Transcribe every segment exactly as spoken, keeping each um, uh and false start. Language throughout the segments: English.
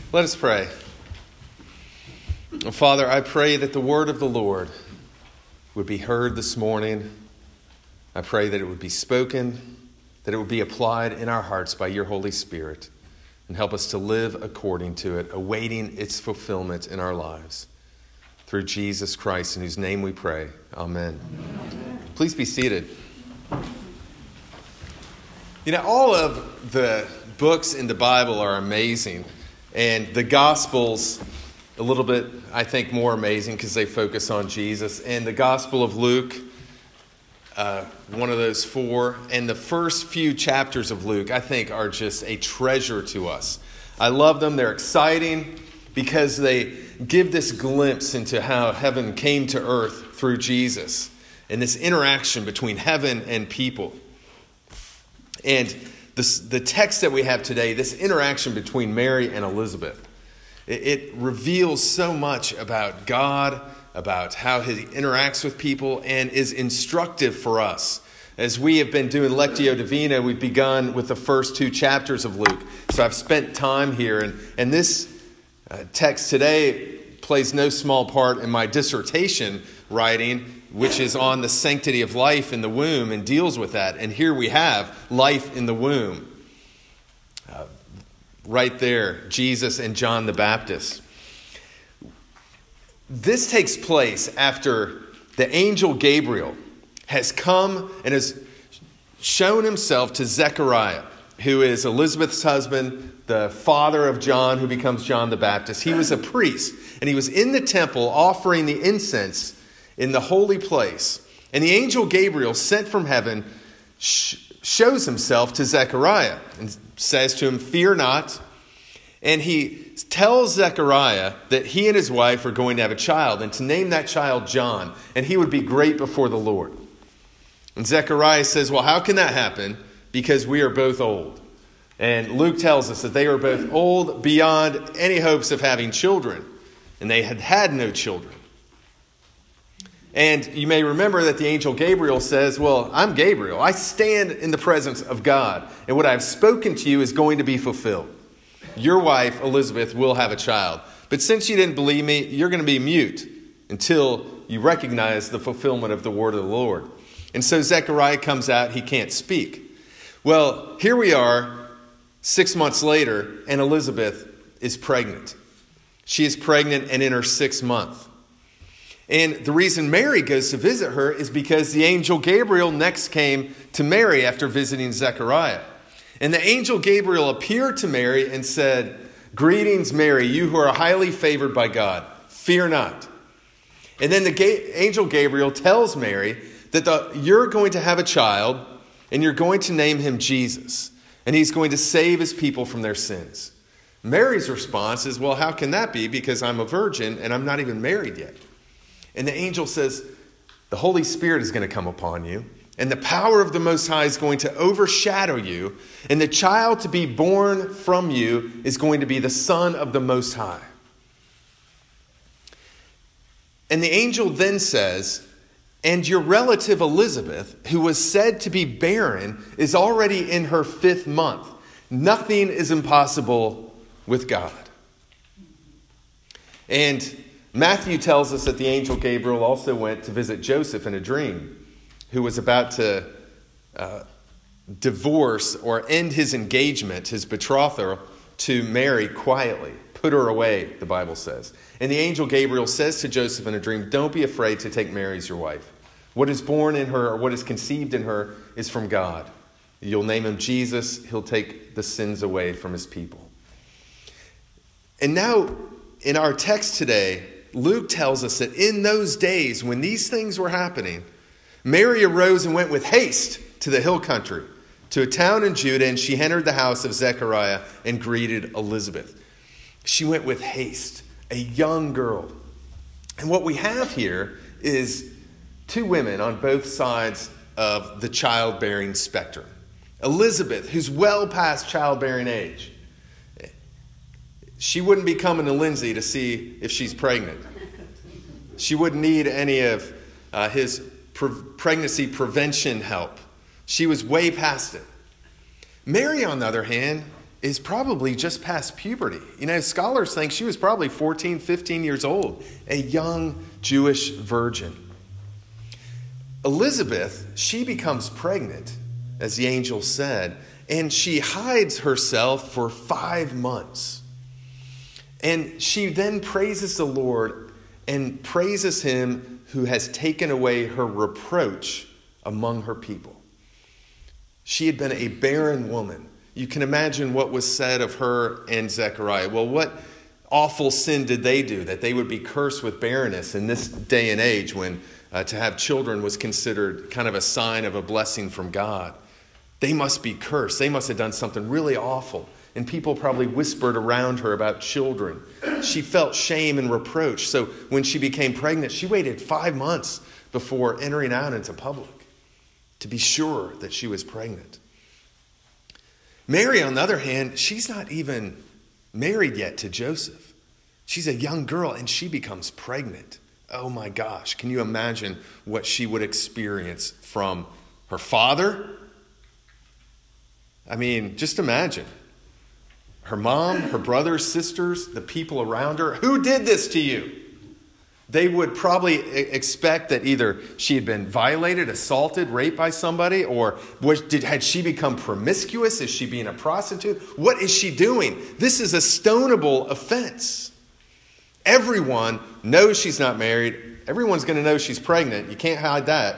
Let us pray. Father, I pray that the word of the Lord would be heard this morning. I pray that it would be spoken, that it would be applied in our hearts by your Holy Spirit, and help us to live according to it, awaiting its fulfillment in our lives. Through Jesus Christ, in whose name we pray. Amen. Amen. Please be seated. You know, all of the books in the Bible are amazing. And the Gospels, a little bit, I think, more amazing because they focus on Jesus. And the Gospel of Luke, uh, one of those four. And the first few chapters of Luke, I think, are just a treasure to us. I love them. They're exciting because they give this glimpse into how heaven came to earth through Jesus. And this interaction between heaven and people. And This, the text that we have today, this interaction between Mary and Elizabeth, it, it reveals so much about God, about how he interacts with people, and is instructive for us. As we have been doing Lectio Divina, we've begun with the first two chapters of Luke. So I've spent time here, and, and this uh, text today plays no small part in my dissertation writing, which is on the sanctity of life in the womb and deals with that. And here we have life in the womb. Uh, right there, Jesus and John the Baptist. This takes place after the angel Gabriel has come and has shown himself to Zechariah, who is Elizabeth's husband, the father of John, who becomes John the Baptist. He was a priest, and he was in the temple offering the incense in the holy place. And the angel Gabriel, sent from heaven, sh- shows himself to Zechariah and says to him, "Fear not." And he tells Zechariah that he and his wife are going to have a child, and to name that child John, and he would be great before the Lord. And Zechariah says, "Well, how can that happen? Because we are both old." And Luke tells us that they were both old beyond any hopes of having children, and they had had no children. And you may remember that the angel Gabriel says, "Well, I'm Gabriel. I stand in the presence of God, and what I've spoken to you is going to be fulfilled. Your wife, Elizabeth, will have a child. But since you didn't believe me, you're going to be mute until you recognize the fulfillment of the word of the Lord." And so Zechariah comes out. He can't speak. Well, here we are, six months later, and Elizabeth is pregnant. She is pregnant and in her sixth month. And the reason Mary goes to visit her is because the angel Gabriel next came to Mary after visiting Zechariah. And the angel Gabriel appeared to Mary and said, "Greetings, Mary, you who are highly favored by God. Fear not." And then the Ga- angel Gabriel tells Mary that the, you're going to have a child, and you're going to name him Jesus. And he's going to save his people from their sins. Mary's response is, "Well, how can that be? Because I'm a virgin and I'm not even married yet." And the angel says, "The Holy Spirit is going to come upon you, and the power of the Most High is going to overshadow you, and the child to be born from you is going to be the Son of the Most High." And the angel then says, "And your relative Elizabeth, who was said to be barren, is already in her fifth month. Nothing is impossible with God." And Matthew tells us that the angel Gabriel also went to visit Joseph in a dream, who was about to uh, divorce or end his engagement, his betrothal, to Mary quietly. Put her away, the Bible says. And the angel Gabriel says to Joseph in a dream, "Don't be afraid to take Mary as your wife. What is born in her, or what is conceived in her, is from God. You'll name him Jesus. He'll take the sins away from his people." And now, in our text today, Luke tells us that in those days when these things were happening, Mary arose and went with haste to the hill country, to a town in Judah, and she entered the house of Zechariah and greeted Elizabeth. She went with haste, a young girl. And what we have here is two women on both sides of the childbearing spectrum. Elizabeth, who's well past childbearing age. She wouldn't be coming to Lindsay to see if she's pregnant. She wouldn't need any of uh, his pre- pregnancy prevention help. She was way past it. Mary, on the other hand, is probably just past puberty. You know, scholars think she was probably fourteen, fifteen years old, a young Jewish virgin. Elizabeth, she becomes pregnant, as the angel said, and she hides herself for five months. And she then praises the Lord and praises him who has taken away her reproach among her people. She had been a barren woman. You can imagine what was said of her and Zechariah. Well, what awful sin did they do that they would be cursed with barrenness in this day and age when uh, to have children was considered kind of a sign of a blessing from God? They must be cursed. They must have done something really awful. And people probably whispered around her about children. She felt shame and reproach. So when she became pregnant, she waited five months before entering out into public to be sure that she was pregnant. Mary, on the other hand, she's not even married yet to Joseph. She's a young girl and she becomes pregnant. Oh my gosh, can you imagine what she would experience from her father? I mean, just imagine. Her mom, her brothers, sisters, the people around her. Who did this to you? They would probably expect that either she had been violated, assaulted, raped by somebody, or was, did, had she become promiscuous? Is she being a prostitute? What is she doing? This is a stonable offense. Everyone knows she's not married. Everyone's going to know she's pregnant. You can't hide that.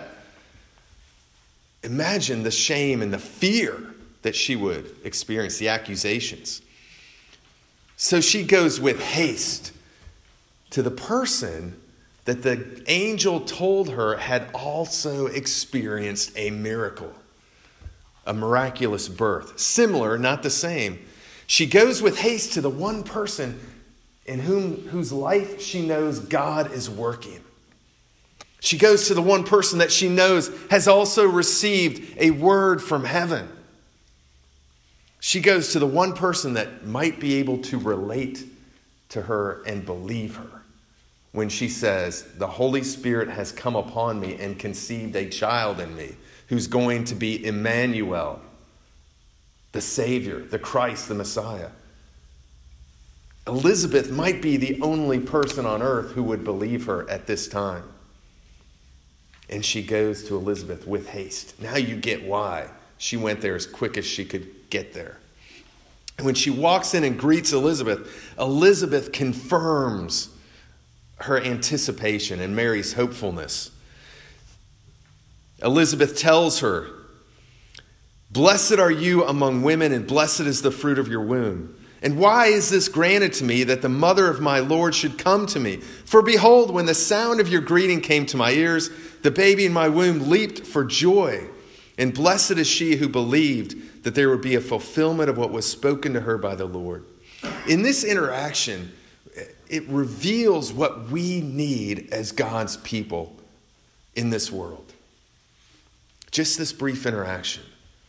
Imagine the shame and the fear that she would experience, the accusations. So she goes with haste to the person that the angel told her had also experienced a miracle, a miraculous birth. Similar, not the same. She goes with haste to the one person in whom whose life she knows God is working. She goes to the one person that she knows has also received a word from heaven. She goes to the one person that might be able to relate to her and believe her when she says, the Holy Spirit has come upon me and conceived a child in me who's going to be Emmanuel, the Savior, the Christ, the Messiah. Elizabeth might be the only person on earth who would believe her at this time. And she goes to Elizabeth with haste. Now you get why she went there as quick as she could get there. And when she walks in and greets Elizabeth, Elizabeth confirms her anticipation and Mary's hopefulness. Elizabeth tells her, "Blessed are you among women, and blessed is the fruit of your womb. And why is this granted to me, that the mother of my Lord should come to me? For behold, when the sound of your greeting came to my ears, the baby in my womb leaped for joy. And blessed is she who believed that there would be a fulfillment of what was spoken to her by the Lord." In this interaction, it reveals what we need as God's people in this world. Just this brief interaction.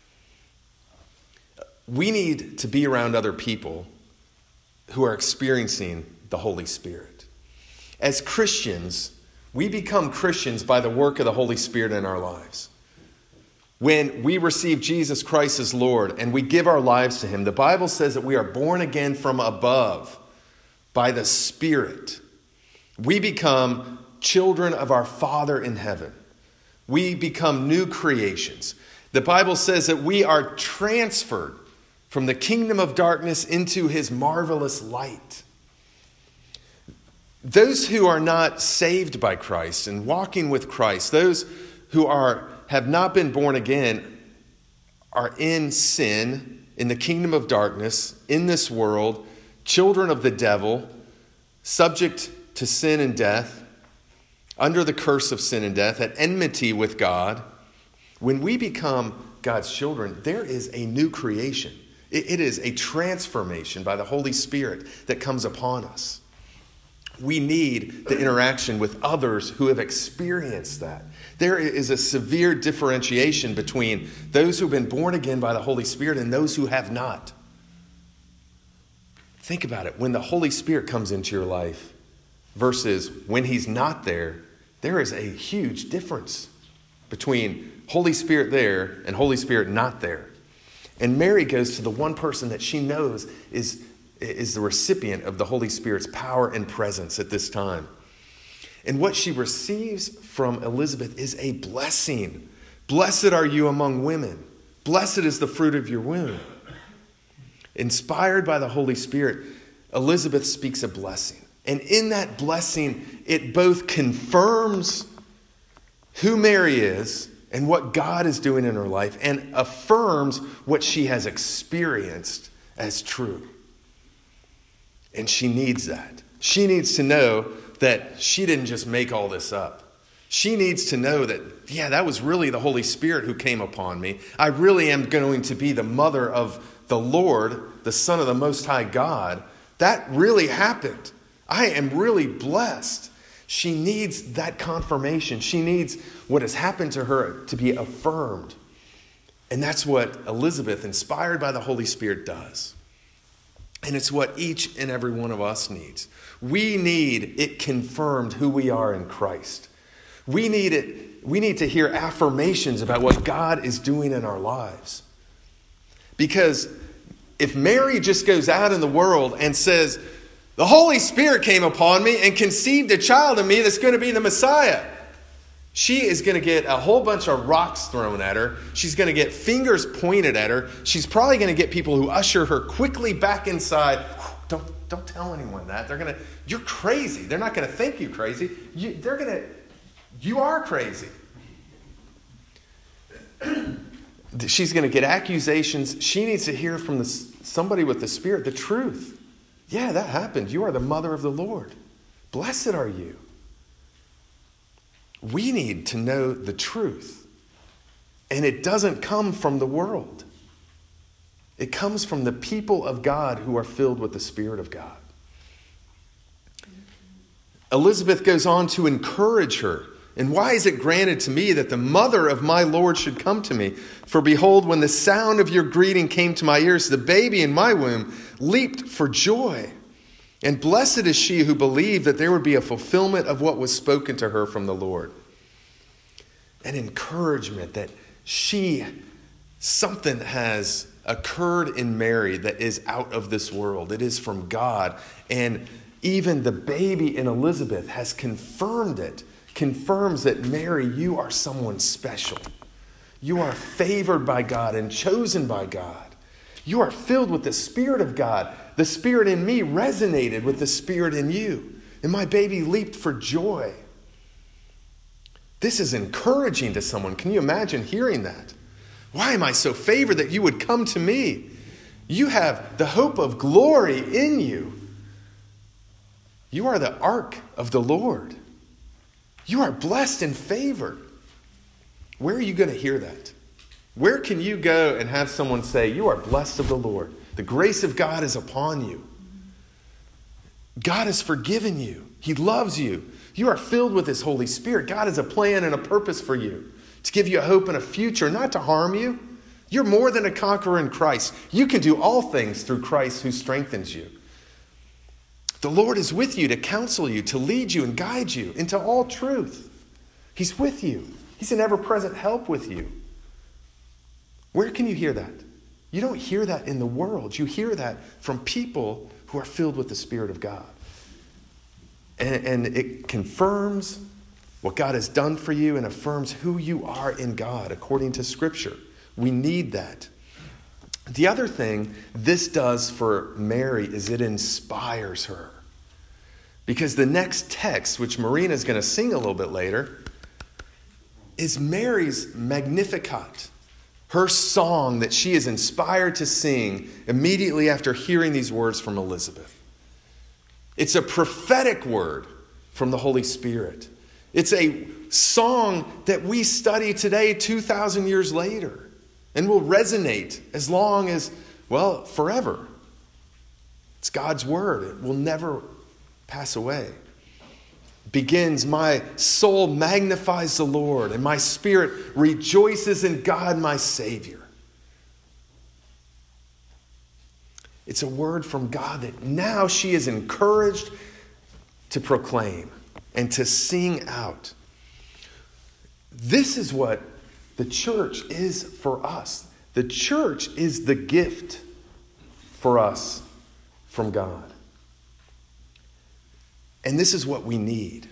We need to be around other people who are experiencing the Holy Spirit. As Christians, we become Christians by the work of the Holy Spirit in our lives. When we receive Jesus Christ as Lord and we give our lives to him, the Bible says that we are born again from above by the Spirit. We become children of our Father in heaven. We become new creations. The Bible says that we are transferred from the kingdom of darkness into his marvelous light. Those who are not saved by Christ and walking with Christ, those who are have not been born again, are in sin, in the kingdom of darkness, in this world, children of the devil, subject to sin and death, under the curse of sin and death, at enmity with God. When we become God's children, there is a new creation. It is a transformation by the Holy Spirit that comes upon us. We need the interaction with others who have experienced that. There is a severe differentiation between those who have been born again by the Holy Spirit and those who have not. Think about it. When the Holy Spirit comes into your life versus when he's not there, there is a huge difference between Holy Spirit there and Holy Spirit not there. And Mary goes to the one person that she knows is, is the recipient of the Holy Spirit's power and presence at this time. And what she receives from Elizabeth is a blessing. Blessed are you among women. Blessed is the fruit of your womb. Inspired by the Holy Spirit, Elizabeth speaks a blessing. And in that blessing, it both confirms who Mary is and what God is doing in her life, and affirms what she has experienced as true. And she needs that. She needs to know that she didn't just make all this up. She needs to know that, yeah, that was really the Holy Spirit who came upon me. I really am going to be the mother of the Lord, the Son of the Most High God. That really happened. I am really blessed. She needs that confirmation. She needs what has happened to her to be affirmed. And that's what Elizabeth, inspired by the Holy Spirit, does. And it's what each and every one of us needs. We need it confirmed who we are in Christ. We need it. We need to hear affirmations about what God is doing in our lives. Because if Mary just goes out in the world and says, the Holy Spirit came upon me and conceived a child in me that's going to be the Messiah, she is going to get a whole bunch of rocks thrown at her. She's going to get fingers pointed at her. She's probably going to get people who usher her quickly back inside. Don't, don't tell anyone that. They're going to, you're crazy. They're not going to think you crazy. You, they're going to, you are crazy. She's going to get accusations. She needs to hear from the, somebody with the Spirit the truth. Yeah, that happened. You are the mother of the Lord. Blessed are you. We need to know the truth. And it doesn't come from the world. It comes from the people of God who are filled with the Spirit of God. Elizabeth goes on to encourage her. And why is it granted to me that the mother of my Lord should come to me? For behold, when the sound of your greeting came to my ears, the baby in my womb leaped for joy. And blessed is she who believed that there would be a fulfillment of what was spoken to her from the Lord. An encouragement that she, something has occurred in Mary that is out of this world. It is from God. And even the baby in Elizabeth has confirmed it. Confirms that, Mary, you are someone special. You are favored by God and chosen by God. You are filled with the Spirit of God. The Spirit in me resonated with the Spirit in you. And my baby leaped for joy. This is encouraging to someone. Can you imagine hearing that? Why am I so favored that you would come to me? You have the hope of glory in you. You are the ark of the Lord. You are blessed and favored. Where are you going to hear that? Where can you go and have someone say, you are blessed of the Lord? The grace of God is upon you. God has forgiven you. He loves you. You are filled with His Holy Spirit. God has a plan and a purpose for you to give you a hope and a future, not to harm you. You're more than a conqueror in Christ. You can do all things through Christ who strengthens you. The Lord is with you to counsel you, to lead you and guide you into all truth. He's with you. He's an ever-present help with you. Where can you hear that? You don't hear that in the world. You hear that from people who are filled with the Spirit of God. And, and it confirms what God has done for you and affirms who you are in God according to Scripture. We need that. The other thing this does for Mary is it inspires her. Because the next text, which Marina is going to sing a little bit later, is Mary's Magnificat, her song that she is inspired to sing immediately after hearing these words from Elizabeth. It's a prophetic word from the Holy Spirit. It's a song that we study today two thousand years later and will resonate as long as, well, forever. It's God's word. It will never pass away. Begins, my soul magnifies the Lord, and my spirit rejoices in God my Savior. It's a word from God that now she is encouraged to proclaim and to sing out. This is what the church is for us. The church is the gift for us from God. And this is what we need.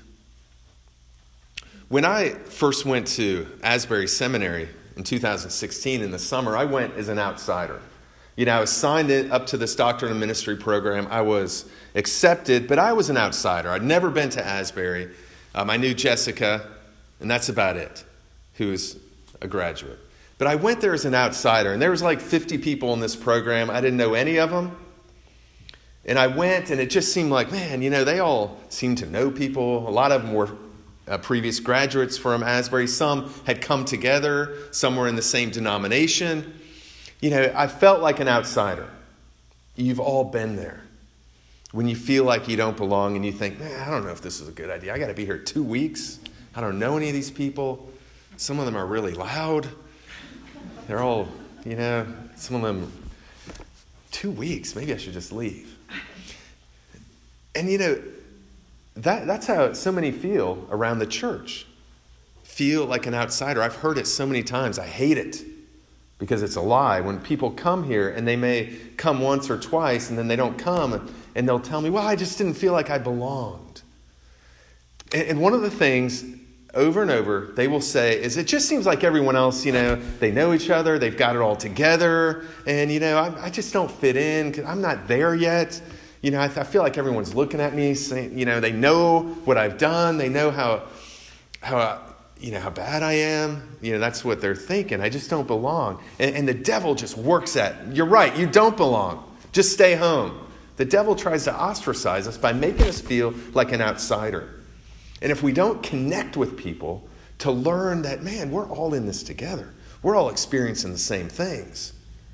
When I first went to Asbury Seminary in two thousand sixteen in the summer, I went as an outsider. You know, I was signed in, up to this doctrine and ministry program. I was accepted, but I was an outsider. I'd never been to Asbury. Um, I knew Jessica, and that's about it, who was a graduate. But I went there as an outsider, and there was like fifty people in this program. I didn't know any of them. And I went, and it just seemed like, man, you know, they all seemed to know people. A lot of them were uh, previous graduates from Asbury. Some had come together. Some were in the same denomination. You know, I felt like an outsider. You've all been there. When you feel like you don't belong and you think, man, I don't know if this is a good idea. I got to be here two weeks. I don't know any of these people. Some of them are really loud. They're all, you know, some of them, two weeks. Maybe I should just leave. And, you know, that that's how so many feel around the church. Feel like an outsider. I've heard it so many times. I hate it because it's a lie. When people come here and they may come once or twice and then they don't come and they'll tell me, well, I just didn't feel like I belonged. And, and one of the things over and over they will say is it just seems like everyone else, you know, they know each other, they've got it all together, and, you know, I, I just don't fit in because I'm not there yet. You know, I, I feel like everyone's looking at me, saying, you know, they know what I've done, they know how, how, you know, how bad I am. You know, that's what they're thinking. I just don't belong. And, and the devil just works at, you're right, you don't belong. Just stay home. The devil tries to ostracize us by making us feel like an outsider. And if we don't connect with people to learn that, man, we're all in this together. We're all experiencing the same things.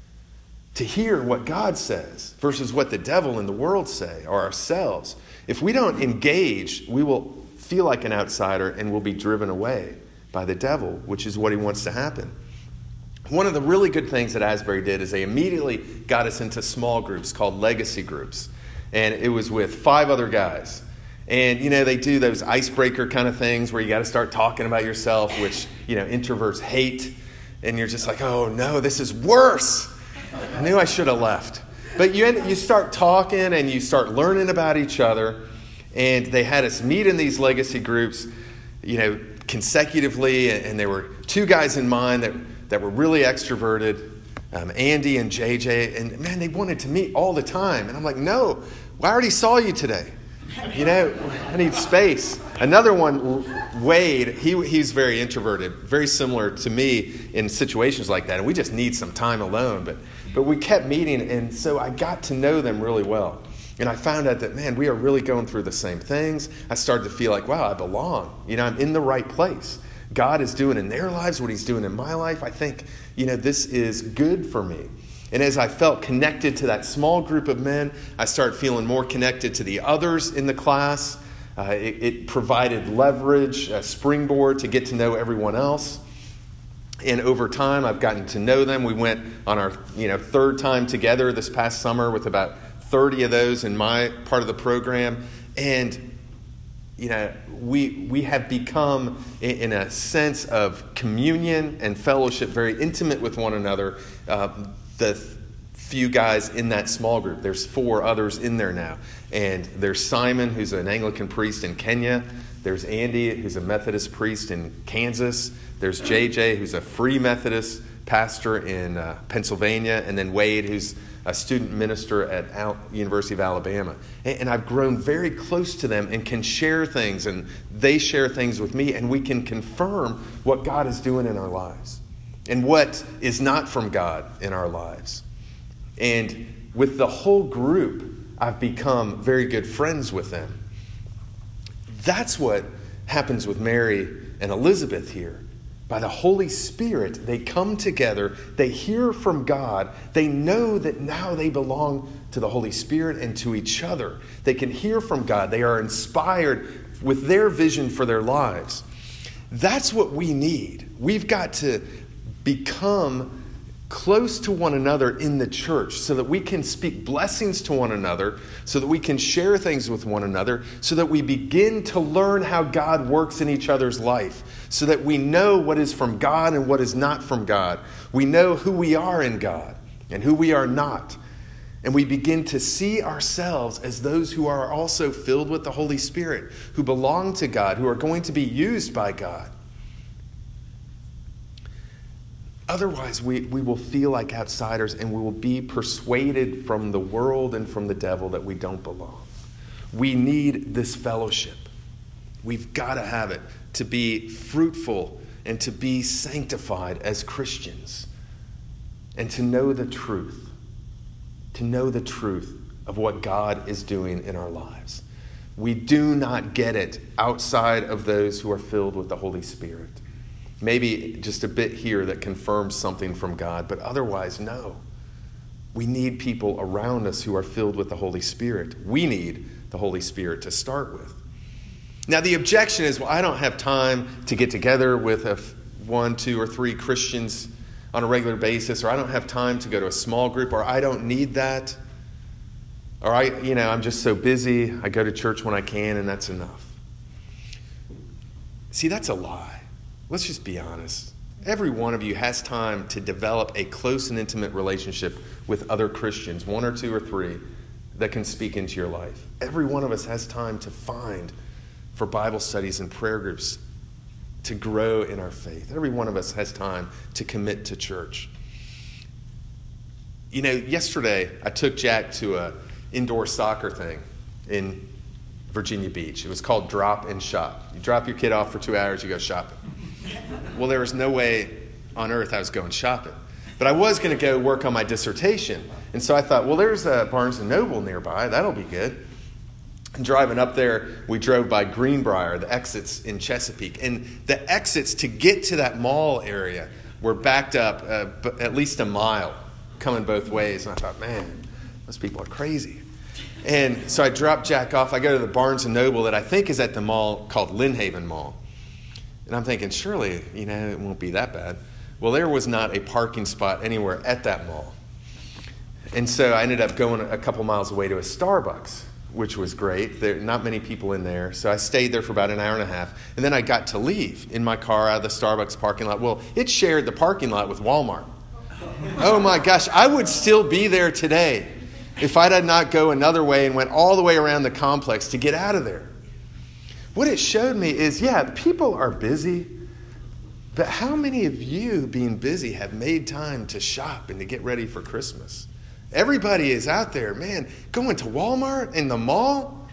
To hear what God says versus what the devil and the world say or ourselves. If we don't engage, we will feel like an outsider and will be driven away by the devil, which is what he wants to happen. One of the really good things that Asbury did is they immediately got us into small groups called legacy groups. And it was with five other guys. And, you know, they do those icebreaker kind of things where you got to start talking about yourself, which, you know, introverts hate. And you're just like, oh, no, this is worse. I knew I should have left. But you end, you start talking and you start learning about each other. And they had us meet in these legacy groups, you know, consecutively. And there were two guys in mind that, that were really extroverted, um, Andy and J J. And, man, they wanted to meet all the time. And I'm like, no, well, I already saw you today. You know, I need space. Another one, Wade, he he's very introverted, very similar to me in situations like that. And we just need some time alone. But but we kept meeting, and so I got to know them really well. And I found out that, man, we are really going through the same things. I started to feel like, wow, I belong. You know, I'm in the right place. God is doing in their lives what he's doing in my life. I think, you know, this is good for me. And as I felt connected to that small group of men, I started feeling more connected to the others in the class. Uh, it, it provided leverage, a springboard to get to know everyone else. And over time, I've gotten to know them. We went on our you know third time together this past summer with about thirty of those in my part of the program. And you know, we we have become, in, in a sense of communion and fellowship, very intimate with one another. Uh, the few guys in that small group. There's four others in there now. And there's Simon, who's an Anglican priest in Kenya. There's Andy, who's a Methodist priest in Kansas. There's J J, who's a Free Methodist pastor in uh, Pennsylvania. And then Wade, who's a student minister at Al- University of Alabama. And, and I've grown very close to them and can share things. And they share things with me. And we can confirm what God is doing in our lives. And what is not from God in our lives. And with the whole group, I've become very good friends with them. That's what happens with Mary and Elizabeth here. By the Holy Spirit, they come together, they hear from God, they know that now they belong to the Holy Spirit and to each other. They can hear from God, they are inspired with their vision for their lives. That's what we need. We've got to become close to one another in the church so that we can speak blessings to one another, so that we can share things with one another, so that we begin to learn how God works in each other's life, so that we know what is from God and what is not from God. We know who we are in God and who we are not. And we begin to see ourselves as those who are also filled with the Holy Spirit, who belong to God, who are going to be used by God. Otherwise, we, we will feel like outsiders and we will be persuaded from the world and from the devil that we don't belong. We need this fellowship. We've got to have it to be fruitful and to be sanctified as Christians and to know the truth, to know the truth of what God is doing in our lives. We do not get it outside of those who are filled with the Holy Spirit. Maybe just a bit here that confirms something from God, but otherwise, no. We need people around us who are filled with the Holy Spirit. We need the Holy Spirit to start with. Now, the objection is, well, I don't have time to get together with a one, two, or three Christians on a regular basis, or I don't have time to go to a small group, or I don't need that, or I, you know, I'm just so busy, I go to church when I can, and that's enough. See, that's a lie. Let's just be honest. Every one of you has time to develop a close and intimate relationship with other Christians, one or two or three, that can speak into your life. Every one of us has time to find for Bible studies and prayer groups to grow in our faith. Every one of us has time to commit to church. You know, yesterday I took Jack to an indoor soccer thing in Virginia Beach. It was called Drop and Shop. You drop your kid off for two hours, you go shopping. Well, there was no way on earth I was going shopping. But I was going to go work on my dissertation. And so I thought, well, there's a Barnes and Noble nearby. That'll be good. And driving up there, we drove by Greenbrier, the exits in Chesapeake. And the exits to get to that mall area were backed up uh, at least a mile, coming both ways. And I thought, man, those people are crazy. And so I dropped Jack off. I go to the Barnes and Noble that I think is at the mall called Lynnhaven Mall. And I'm thinking, surely, you know, it won't be that bad. Well, there was not a parking spot anywhere at that mall. And so I ended up going a couple miles away to a Starbucks, which was great. There not many people in there. So I stayed there for about an hour and a half. And then I got to leave in my car out of the Starbucks parking lot. Well, it shared the parking lot with Walmart. Oh my gosh, I would still be there today if I did not go another way and went all the way around the complex to get out of there. What it showed me is, yeah, people are busy, but how many of you, being busy, have made time to shop and to get ready for Christmas? Everybody is out there, man, going to Walmart and the mall.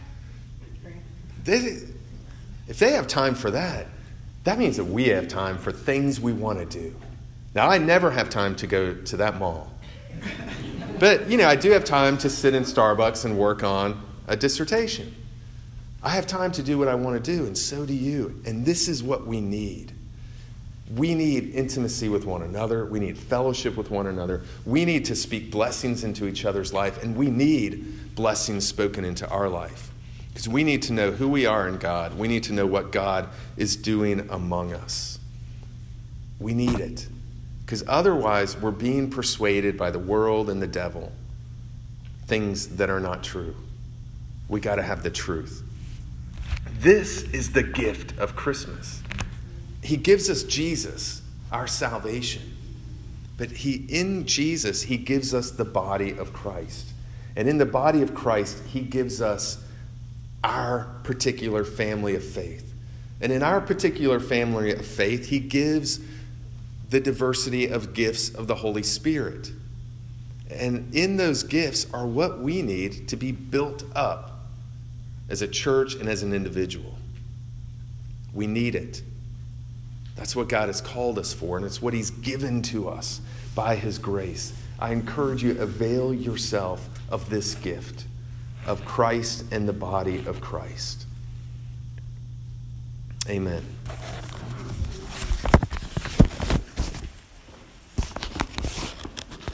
They, if they have time for that, that means that we have time for things we want to do. Now, I never have time to go to that mall. But, you know, I do have time to sit in Starbucks and work on a dissertation. I have time to do what I want to do, and so do you. And this is what we need. We need intimacy with one another. We need fellowship with one another. We need to speak blessings into each other's life, and we need blessings spoken into our life. Because we need to know who we are in God. We need to know what God is doing among us. We need it. Because otherwise, we're being persuaded by the world and the devil, things that are not true. We got to have the truth. This is the gift of Christmas. He gives us Jesus, our salvation. But he, in Jesus, he gives us the body of Christ. And in the body of Christ, he gives us our particular family of faith. And in our particular family of faith, he gives the diversity of gifts of the Holy Spirit. And in those gifts are what we need to be built up as a church and as an individual. We need it. That's what God has called us for, and it's what he's given to us by his grace. I encourage you, avail yourself of this gift of Christ and the body of Christ. Amen.